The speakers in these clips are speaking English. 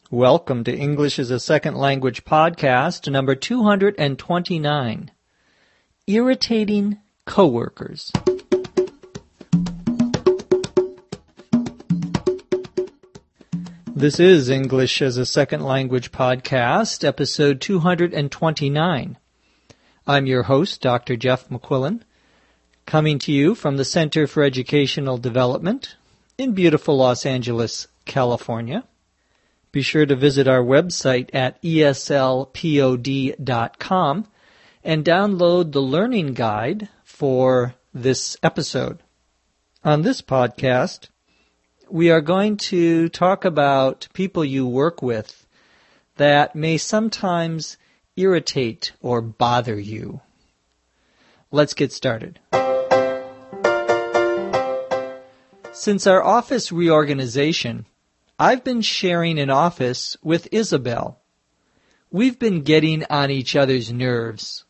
Welcome to English as a Second Language podcast, number 229. Irritating Coworkers. This is English as a Second Language podcast, episode 229. I'm your host, Dr. Jeff McQuillan, coming to you from the Center for Educational Development in beautiful Los Angeles, California. Be sure to visit our website at eslpod.com and download the learning guide for this episode. On this podcast, we are going to talk about people you work with that may sometimes irritate or bother you. Let's get started. Since our office reorganization, I've been sharing an office with Isabel. We've been getting on each other's nerves.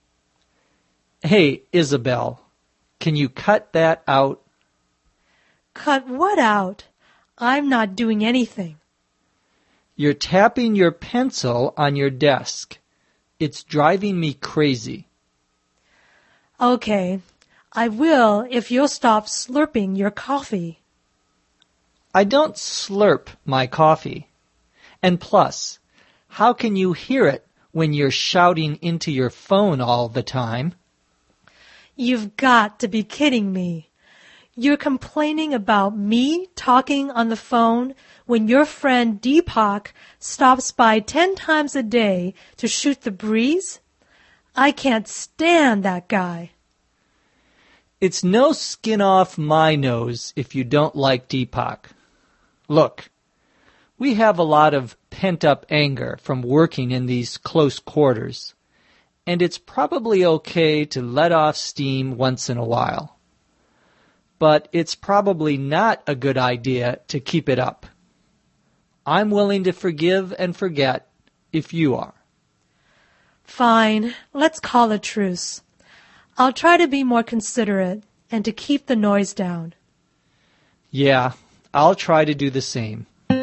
Hey, Isabel, can you cut that out? Cut what out? I'm not doing anything. You're tapping your pencil on your desk. It's driving me crazy. Okay, I will if you'll stop slurping your coffee. I don't slurp my coffee. And plus, how can you hear it when you're shouting into your phone all the time? You've got to be kidding me. You're complaining about me talking on the phone when your friend Deepak stops by 10 times a day to shoot the breeze? I can't stand that guy. It's no skin off my nose if you don't like Deepak. Look, we have a lot of pent-up anger from working in these close quarters, and it's probably okay to let off steam once in a while. But it's probably not a good idea to keep it up. I'm willing to forgive and forget if you are. Fine, let's call a truce. I'll try to be more considerate and to keep the noise down. Yeah, I'll try to do the same.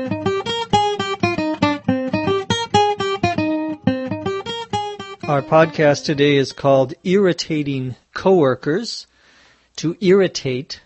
Our podcast today is called Irritating Coworkers. To irritate,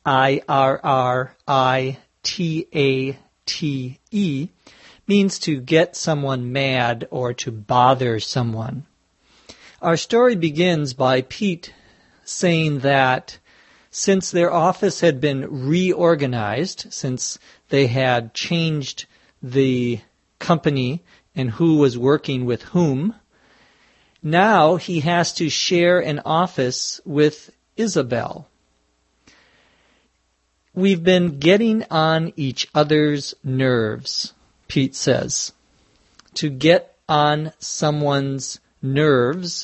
I-R-R-I-T-A-T-E, means to get someone mad or to bother someone. Our story begins by Pete saying that since their office had been reorganized, since they had changed the company and who was working with whom, now he has to share an office with Isabel. We've been getting on each other's nerves, Pete says. To get on someone's nerves,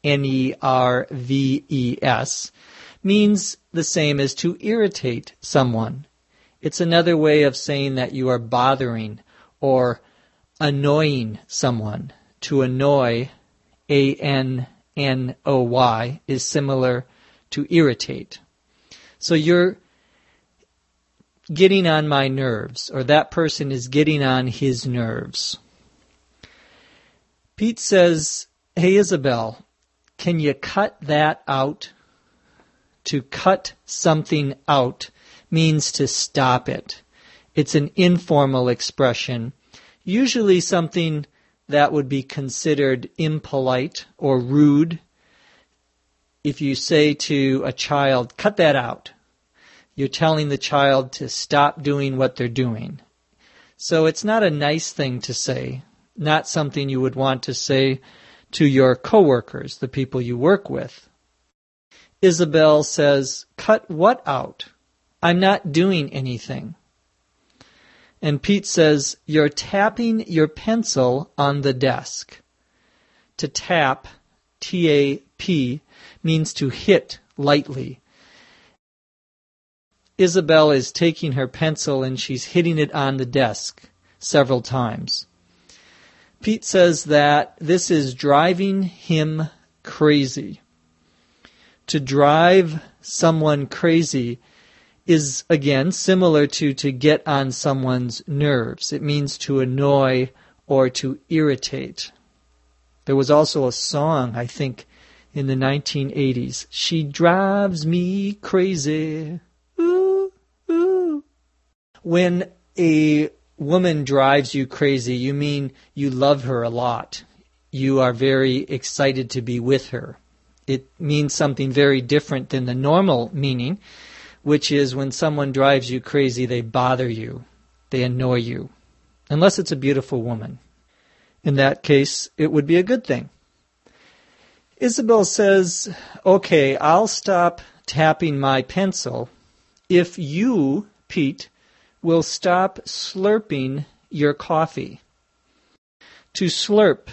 N-E-R-V-E-S, means the same as to irritate someone. It's another way of saying that you are bothering or annoying someone. To annoy, A-N-N-O-Y, is similar to irritate. So you're getting on my nerves, or that person is getting on his nerves. Pete says, hey, Isabel, can you cut that out? To cut something out means to stop it. It's an informal expression, usually something that would be considered impolite or rude. If you say to a child, cut that out, you're telling the child to stop doing what they're doing. So it's not a nice thing to say, not something you would want to say to your coworkers, the people you work with. Isabel says, cut what out? I'm not doing anything. And Pete says, you're tapping your pencil on the desk. To tap, T-A-P, means to hit lightly. Isabel is taking her pencil and she's hitting it on the desk several times. Pete says that this is driving him crazy. To drive someone crazy is, again, similar to get on someone's nerves. It means to annoy or to irritate. There was also a song, I think, in the 1980s. She drives me crazy. Ooh, ooh. When a woman drives you crazy, you mean you love her a lot. You are very excited to be with her. It means something very different than the normal meaning, which is when someone drives you crazy, they bother you, they annoy you, unless it's a beautiful woman. In that case, it would be a good thing. Isabel says, okay, I'll stop tapping my pencil if you, Pete, will stop slurping your coffee. To slurp,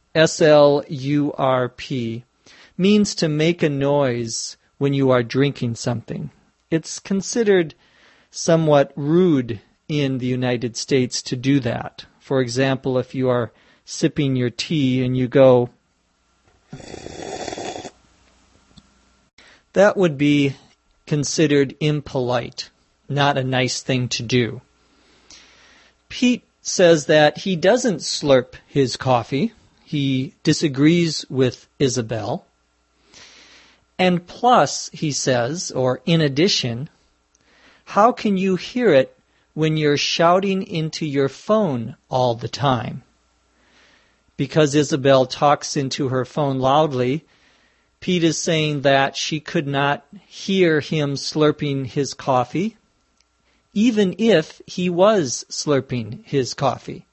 S-L-U-R-P, means to make a noise when you are drinking something. It's considered somewhat rude in the United States to do that. For example, if you are sipping your tea and you go, that would be considered impolite, not a nice thing to do. Pete says that he doesn't slurp his coffee. He disagrees with Isabel. And plus, he says, or in addition, how can you hear it when you're shouting into your phone all the time? Because Isabel talks into her phone loudly, Pete is saying that she could not hear him slurping his coffee, even if he was slurping his coffee.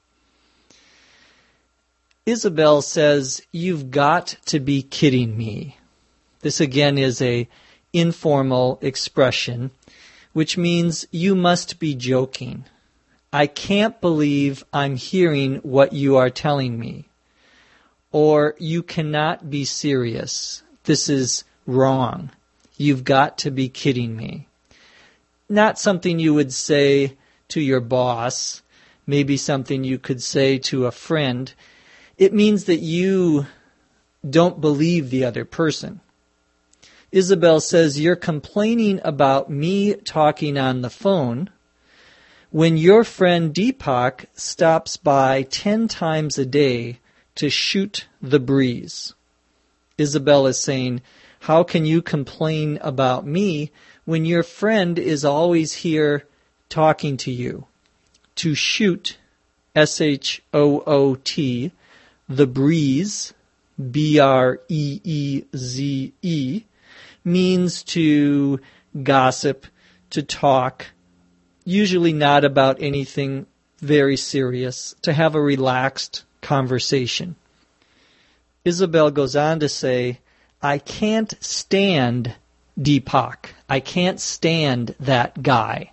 Isabel says, you've got to be kidding me. This again is an informal expression, which means you must be joking. I can't believe I'm hearing what you are telling me. Or you cannot be serious. This is wrong. You've got to be kidding me. Not something you would say to your boss, maybe something you could say to a friend. It means that you don't believe the other person. Isabel says, you're complaining about me talking on the phone when your friend Deepak stops by 10 times a day to shoot the breeze. Isabel is saying, how can you complain about me when your friend is always here talking to you? To shoot, S-H-O-O-T, the breeze, B-R-E-E-Z-E, means to gossip, to talk, usually not about anything very serious, to have a relaxed conversation. Isabel goes on to say, I can't stand Deepak. I can't stand that guy.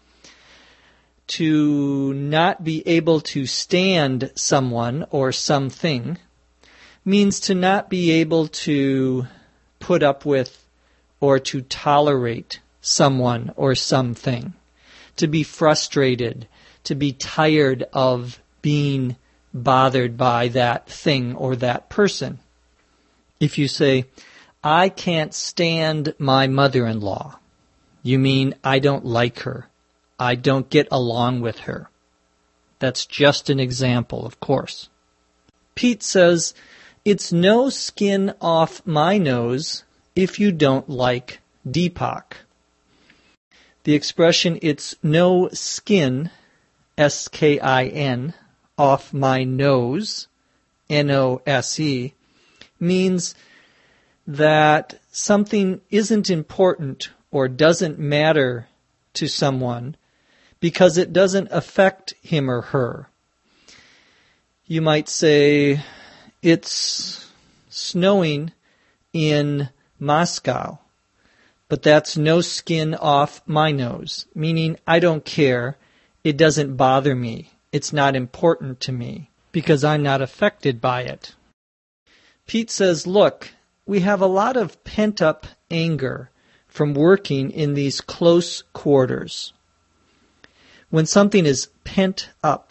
To not be able to stand someone or something means to not be able to put up with or to tolerate someone or something, to be frustrated, to be tired of being bothered by that thing or that person. If you say, I can't stand my mother-in-law, you mean I don't like her. I don't get along with her. That's just an example, of course. Pete says, it's no skin off my nose if you don't like Deepak. The expression, it's no skin, S-K-I-N, off my nose, N-O-S-E, means that something isn't important or doesn't matter to someone because it doesn't affect him or her. You might say, it's snowing in Moscow, but that's no skin off my nose, meaning I don't care, it doesn't bother me, it's not important to me, because I'm not affected by it. Pete says, look, we have a lot of pent-up anger from working in these close quarters. When something is pent up,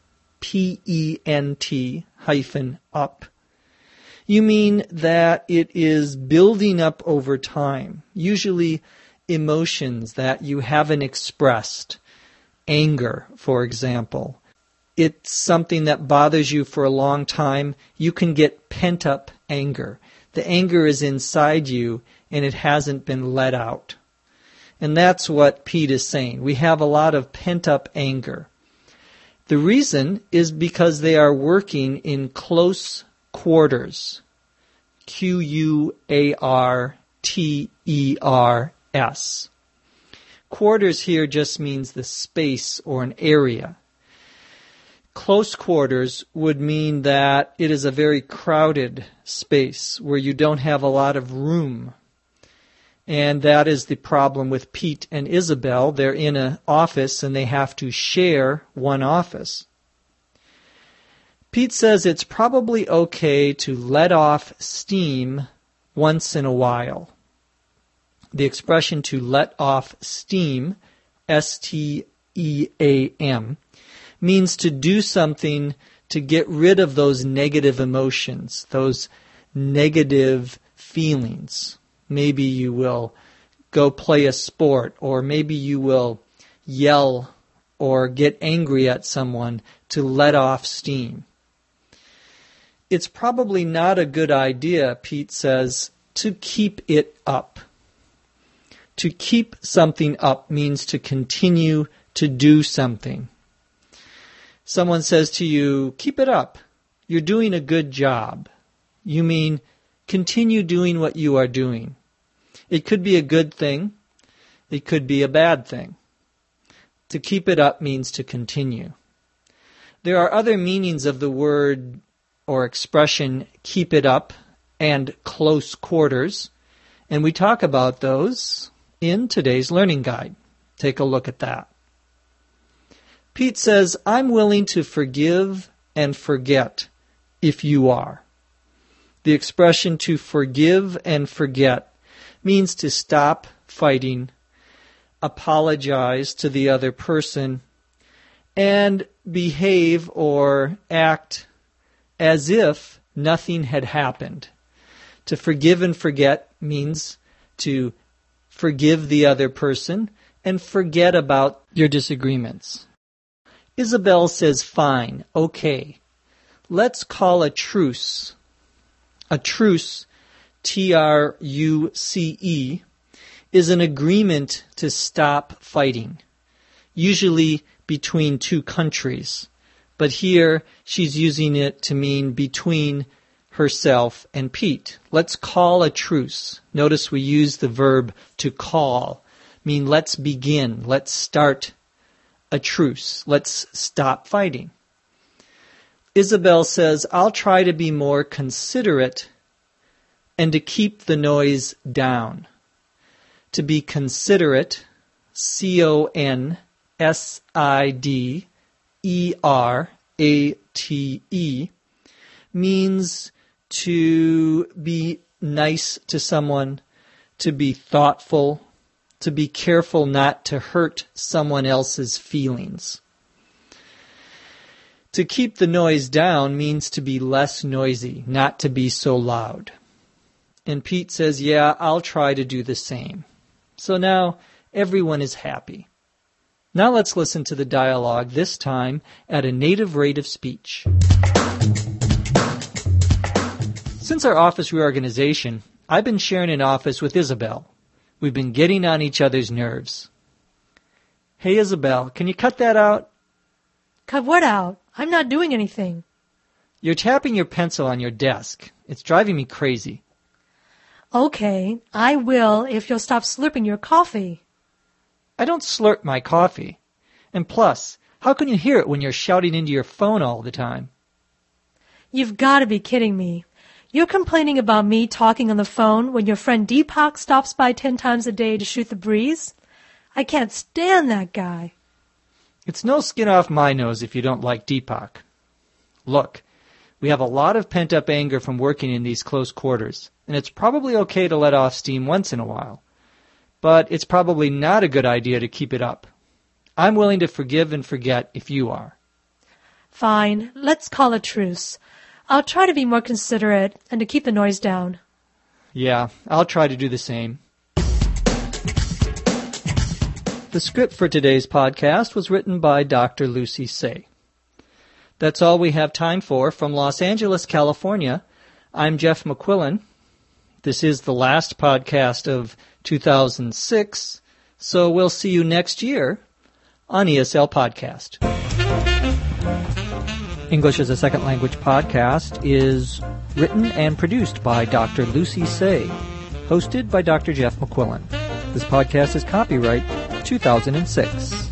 P-E-N-T hyphen up, you mean that it is building up over time, usually emotions that you haven't expressed. Anger, for example. It's something that bothers you for a long time. You can get pent-up anger. The anger is inside you and it hasn't been let out. And that's what Pete is saying. We have a lot of pent-up anger. The reason is because they are working in close quarters. Quarters. Quarters here just means the space or an area. Close quarters would mean that it is a very crowded space where you don't have a lot of room. And that is the problem with Pete and Isabel. They're in an office and they have to share one office. Pete says it's probably okay to let off steam once in a while. The expression to let off steam, S-T-E-A-M, means to do something to get rid of those negative emotions, those negative feelings. Maybe you will go play a sport, or maybe you will yell or get angry at someone to let off steam. It's probably not a good idea, Pete says, to keep it up. To keep something up means to continue to do something. Someone says to you, keep it up. You're doing a good job. You mean continue doing what you are doing. It could be a good thing. It could be a bad thing. To keep it up means to continue. There are other meanings of the word or expression keep it up and close quarters, and we talk about those in today's learning guide. Take a look at that. Pete says, I'm willing to forgive and forget if you are. The expression to forgive and forget means to stop fighting, apologize to the other person, and behave or act as if nothing had happened. To forgive and forget means to forgive the other person and forget about your disagreements. Isabel says, fine, okay. Let's call a truce. A truce, T-R-U-C-E, is an agreement to stop fighting, usually between two countries. But here she's using it to mean between herself and Pete. Let's call a truce. Notice we use the verb to call, mean let's begin, let's start a truce. Let's stop fighting. Isabel says, I'll try to be more considerate and to keep the noise down. To be considerate, C-O-N-S-I-D-E-R-A-T-E, means to be nice to someone, to be thoughtful, to be careful not to hurt someone else's feelings. To keep the noise down means to be less noisy, not to be so loud. And Pete says, yeah, I'll try to do the same. So now everyone is happy. Now let's listen to the dialogue, this time at a native rate of speech. Since our office reorganization, I've been sharing an office with Isabel. We've been getting on each other's nerves. Hey, Isabel, can you cut that out? Cut what out? I'm not doing anything. You're tapping your pencil on your desk. It's driving me crazy. Okay, I will if you'll stop slurping your coffee. I don't slurp my coffee. And plus, how can you hear it when you're shouting into your phone all the time? You've got to be kidding me. You're complaining about me talking on the phone when your friend Deepak stops by 10 times a day to shoot the breeze? I can't stand that guy. It's no skin off my nose if you don't like Deepak. Look, we have a lot of pent-up anger from working in these close quarters, and it's probably okay to let off steam once in a while. But it's probably not a good idea to keep it up. I'm willing to forgive and forget if you are. Fine, let's call a truce. I'll try to be more considerate and to keep the noise down. Yeah, I'll try to do the same. The script for today's podcast was written by Dr. Lucy Say. That's all we have time for. From Los Angeles, California, I'm Jeff McQuillan. This is the last podcast of 2006, so we'll see you next year on ESL Podcast. English as a Second Language podcast is written and produced by Dr. Lucy Say, hosted by Dr. Jeff McQuillan. This podcast is copyright 2006.